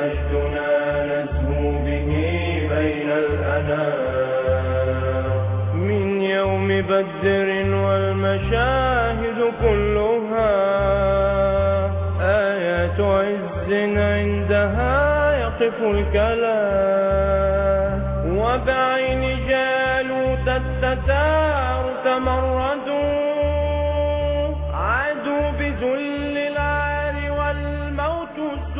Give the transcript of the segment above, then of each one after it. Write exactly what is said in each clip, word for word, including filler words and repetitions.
مجدنا نزهو به بين الأنام. من يوم بدر والمشاهد كلها آيات عز عندها يقف الكلام. وبعين جالوت التتار تمردوا عادوا بذل العار والموت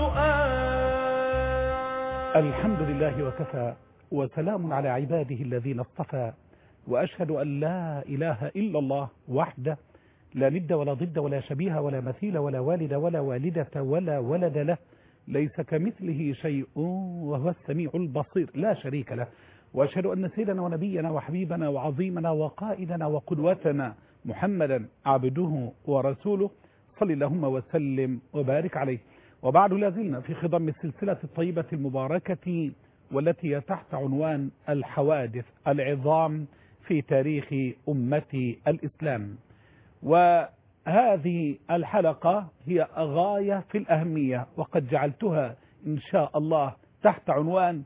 السؤال. الحمد لله وكفى وسلام على عباده الذين اصطفى، وأشهد أن لا إله إلا الله وحده لا ند ولا ضد ولا شبيه ولا مثيل ولا والد ولا والدة ولا ولد له، ليس كمثله شيء وهو السميع البصير لا شريك له. وأشهد أن سيدنا ونبينا وحبيبنا وعظيمنا وقائدنا وقدوتنا محمدا عبده ورسوله، صلى اللهم وسلم وبارك عليه. وبعد لازلنا في خضم السلسلة الطيبة المباركة والتي تحت عنوان الحوادث العظام في تاريخ أمة الإسلام. وهذه الحلقة هي غاية في الأهمية، وقد جعلتها إن شاء الله تحت عنوان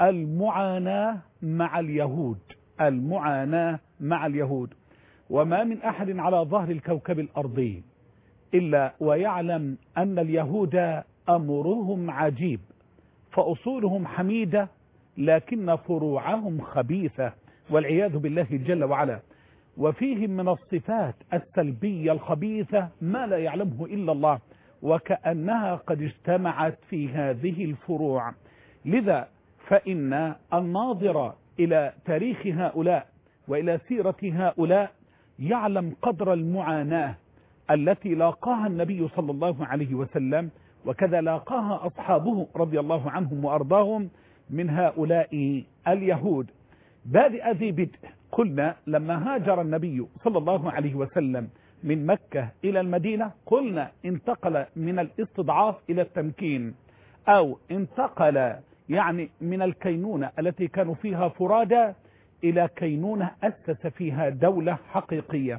المعاناة مع اليهود. المعاناة مع اليهود. وما من أحد على ظهر الكوكب الأرضي إلا ويعلم أن اليهود أمرهم عجيب، فأصولهم حميدة لكن فروعهم خبيثة والعياذ بالله جل وعلا. وفيهم من الصفات السلبية الخبيثة ما لا يعلمه إلا الله، وكأنها قد اجتمعت في هذه الفروع. لذا فإن الناظر إلى تاريخ هؤلاء وإلى سيرة هؤلاء يعلم قدر المعاناة التي لاقاها النبي صلى الله عليه وسلم، وكذا لاقاها أصحابه رضي الله عنهم وأرضاهم من هؤلاء اليهود. بادئ ذي بدء قلنا لما هاجر النبي صلى الله عليه وسلم من مكة إلى المدينة، قلنا انتقل من الاستضعاف إلى التمكين، أو انتقل يعني من الكينونة التي كانوا فيها فرادى إلى كينونة أسس فيها دولة حقيقية.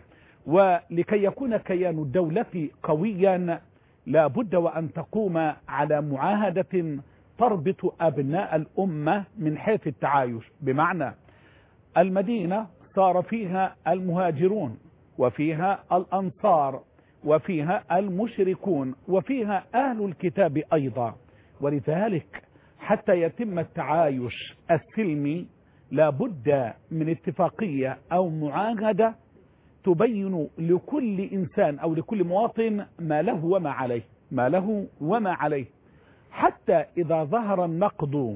ولكي يكون كيان الدولة قويا لا بد وأن تقوم على معاهدة تربط أبناء الأمة من حيث التعايش. بمعنى المدينة صار فيها المهاجرون وفيها الأنصار وفيها المشركون وفيها أهل الكتاب أيضا، ولذلك حتى يتم التعايش السلمي لا بد من اتفاقية أو معاهدة تبين لكل إنسان أو لكل مواطن ما له وما عليه، ما له وما عليه، حتى إذا ظهر النقد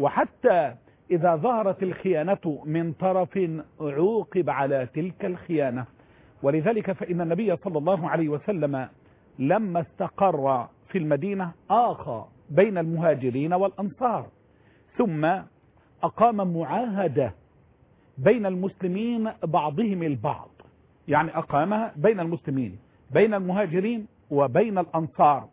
وحتى إذا ظهرت الخيانة من طرف عوقب على تلك الخيانة. ولذلك فإن النبي صلى الله عليه وسلم لما استقر في المدينة آخى بين المهاجرين والأنصار، ثم أقام معاهدة بين المسلمين بعضهم البعض، يعني أقامها بين المسلمين بين المهاجرين وبين الأنصار،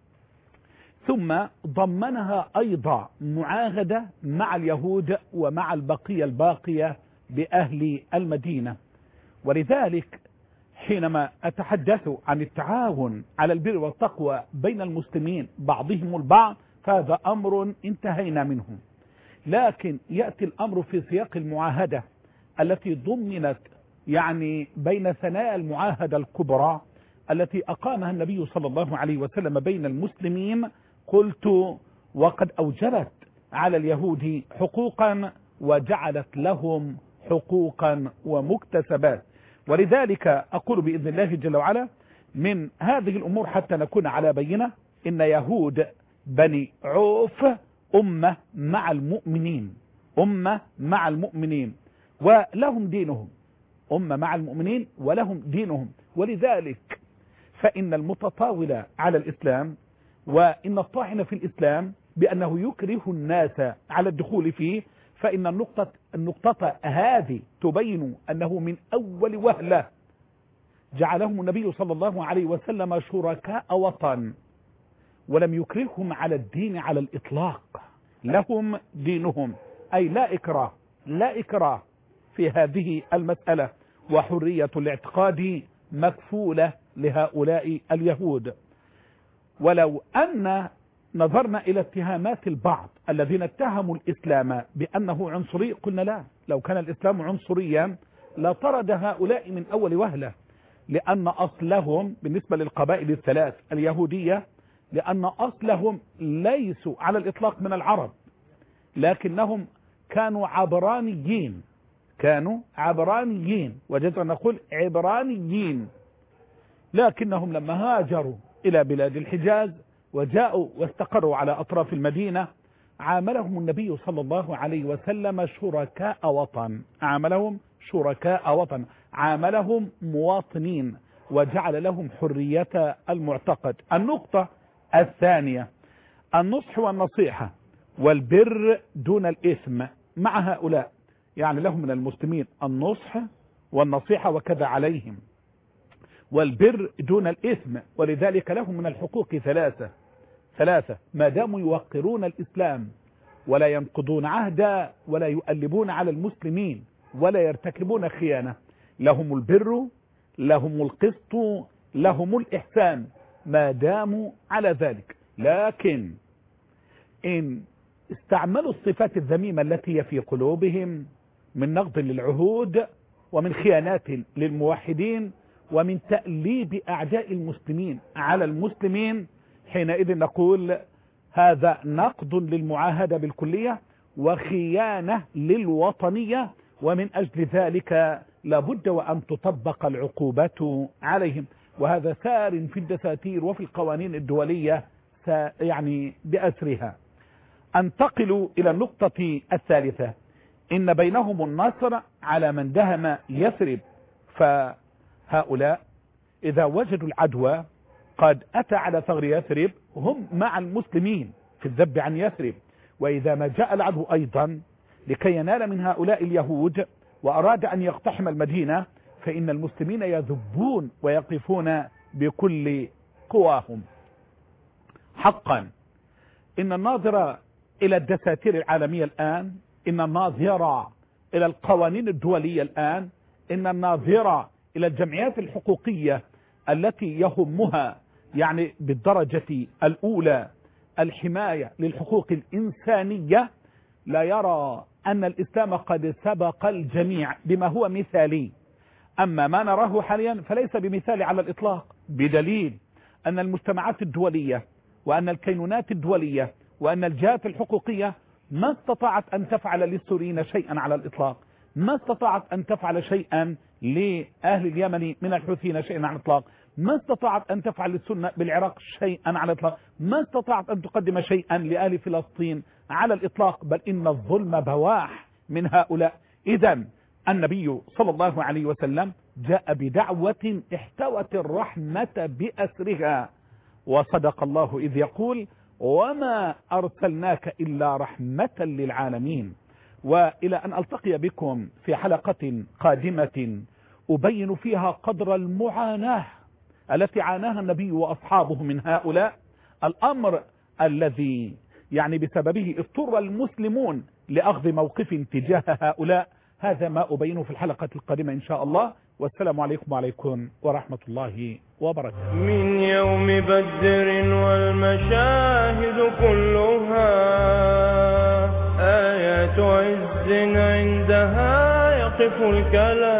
ثم ضمنها أيضا معاهدة مع اليهود ومع البقية الباقية بأهل المدينة. ولذلك حينما أتحدث عن التعاون على البر والتقوى بين المسلمين بعضهم البعض فهذا أمر انتهينا منه، لكن يأتي الأمر في سياق المعاهدة التي ضمنت يعني بين ثنايا المعاهدة الكبرى التي أقامها النبي صلى الله عليه وسلم بين المسلمين. قلت وقد أوجبت على اليهود حقوقا وجعلت لهم حقوقا ومكتسبات. ولذلك أقول بإذن الله جل وعلا من هذه الأمور حتى نكون على بينة إن يهود بني عوف أمة مع المؤمنين، أمة مع المؤمنين ولهم دينهم، أمة مع المؤمنين ولهم دينهم. ولذلك فإن المتطاول على الإسلام وإن الطاعن في الإسلام بأنه يكره الناس على الدخول فيه، فإن النقطة, النقطة هذه تبين أنه من أول وهلة جعلهم النبي صلى الله عليه وسلم شركاء وطن، ولم يكرههم على الدين على الإطلاق، لهم دينهم، أي لا إكراه، لا إكراه في هذه المسألة، وحرية الاعتقاد مكفولة لهؤلاء اليهود. ولو أن نظرنا إلى اتهامات البعض الذين اتهموا الإسلام بأنه عنصري، قلنا لا، لو كان الإسلام عنصريا لطرد هؤلاء من أول وهلة، لأن أصلهم بالنسبة للقبائل الثلاث اليهودية، لأن أصلهم ليسوا على الإطلاق من العرب، لكنهم كانوا عبرانيين، كانوا عبرانيين، وجدنا نقول عبرانيين، لكنهم لما هاجروا إلى بلاد الحجاز وجاءوا واستقروا على أطراف المدينة عاملهم النبي صلى الله عليه وسلم شركاء وطن، عاملهم شركاء وطن، عاملهم مواطنين، وجعل لهم حرية المعتقد. النقطة الثانية النصح والنصيحة والبر دون الإثم مع هؤلاء، يعني لهم من المسلمين النصح والنصيحة وكذا عليهم، والبر دون الإثم، ولذلك لهم من الحقوق ثلاثة ثلاثة ما داموا يوقرون الإسلام ولا ينقضون عهدا ولا يؤلبون على المسلمين ولا يرتكبون خيانة، لهم البر، لهم القسط، لهم الإحسان ما داموا على ذلك. لكن إن استعملوا الصفات الذميمة التي هي في قلوبهم من نقض للعهود ومن خيانات للموحدين ومن تأليب أعداء المسلمين على المسلمين، حينئذ نقول هذا نقض للمعاهدة بالكلية وخيانة للوطنية، ومن أجل ذلك لابد وأن تطبق العقوبات عليهم، وهذا سار في الدساتير وفي القوانين الدولية يعني بأسرها. انتقل إلى النقطة الثالثة، إن بينهم النصر على من دهم يثرب، فهؤلاء إذا وجدوا العدوى قد أتى على ثغر يثرب هم مع المسلمين في الذب عن يثرب، وإذا ما جاء العدو أيضا لكي ينال من هؤلاء اليهود وأراد أن يقتحم المدينة، فإن المسلمين يذبون ويقفون بكل قواهم. حقا إن الناظر إلى الدساتير العالمية الآن، إن الناظر إلى القوانين الدولية الآن، إن الناظر إلى الجمعيات الحقوقية التي يهمها يعني بالدرجة الأولى الحماية للحقوق الإنسانية، لا يرى أن الإسلام قد سبق الجميع بما هو مثالي. أما ما نراه حاليا فليس بمثالي على الإطلاق، بدليل أن المجتمعات الدولية وأن الكينونات الدولية وأن الجهات الحقوقية ما استطاعت أن تفعل للسوريين شيئا على الإطلاق، ما استطاعت أن تفعل شيئا لأهل اليمن من الحوثيين شيئا على الإطلاق، ما استطاعت أن تفعل للسنة بالعراق شيئا على الإطلاق، ما استطاعت أن تقدم شيئا لأهل فلسطين على الإطلاق، بل إن الظلم بواح من هؤلاء. إذن النبي صلى الله عليه وسلم جاء بدعوة احتوت الرحمة بأسرها، وصدق الله إذ يقول وما أرسلناك إلا رحمة للعالمين. وإلى أن ألتقي بكم في حلقة قادمة أبين فيها قدر المعاناة التي عاناها النبي وأصحابه من هؤلاء، الأمر الذي يعني بسببه اضطر المسلمون لأخذ موقف تجاه هؤلاء، هذا ما أبينه في الحلقة القادمة إن شاء الله، والسلام عليكم وعليكم ورحمة الله وبركاته. من يوم بدر والمشاهد كلها آيات عز عندها يقف الكلام.